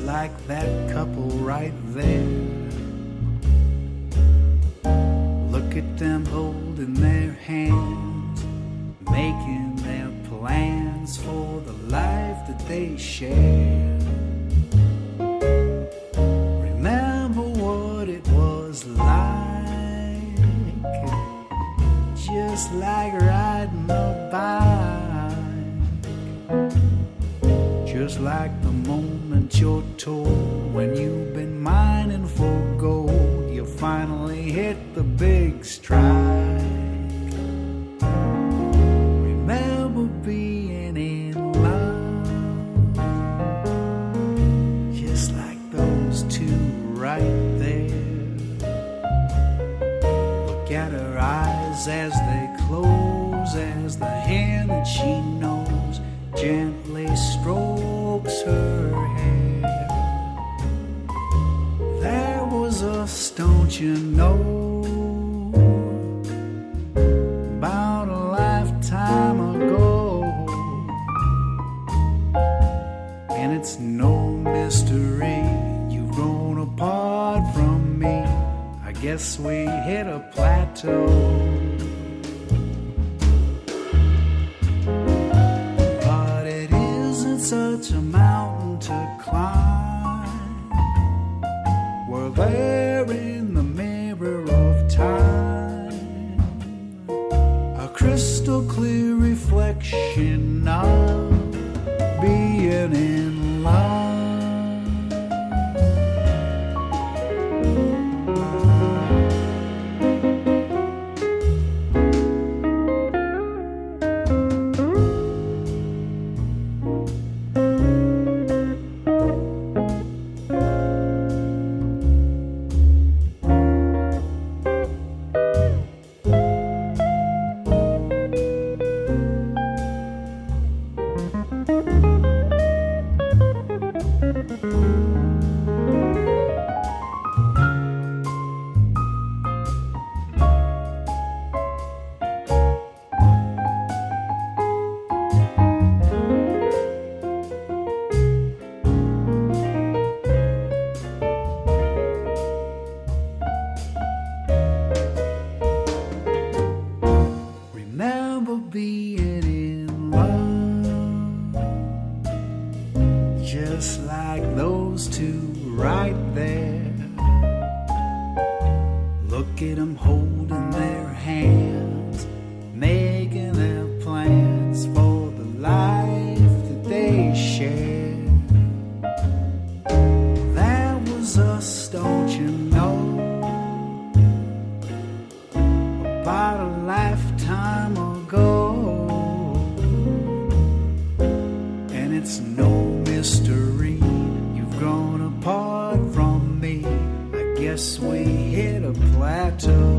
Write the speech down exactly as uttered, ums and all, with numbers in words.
like that couple right there. Look at them holding their hands, making their plans for the life that they share. Remember what it was like, just like riding a bike, just like the moment you're told when you've been mining for gold, you finally hit the big strike. Remember being in love, just like those two right there. Look at her eyes as they close, as the hand that she knows gently strokes her hair. There was us, don't you know, about a lifetime ago, and it's no mystery you've grown apart from me. I guess we hit a plateau. Such a mountain to climb. We're there in the mirror of time, a crystal clear reflection of being in love. Being in love, just like those two right there. Look at them holding their hands, making their plans for the life that they share. That was us, don't you know, about a lifetime ago. It's no mystery you've grown apart from me. I guess we hit a plateau.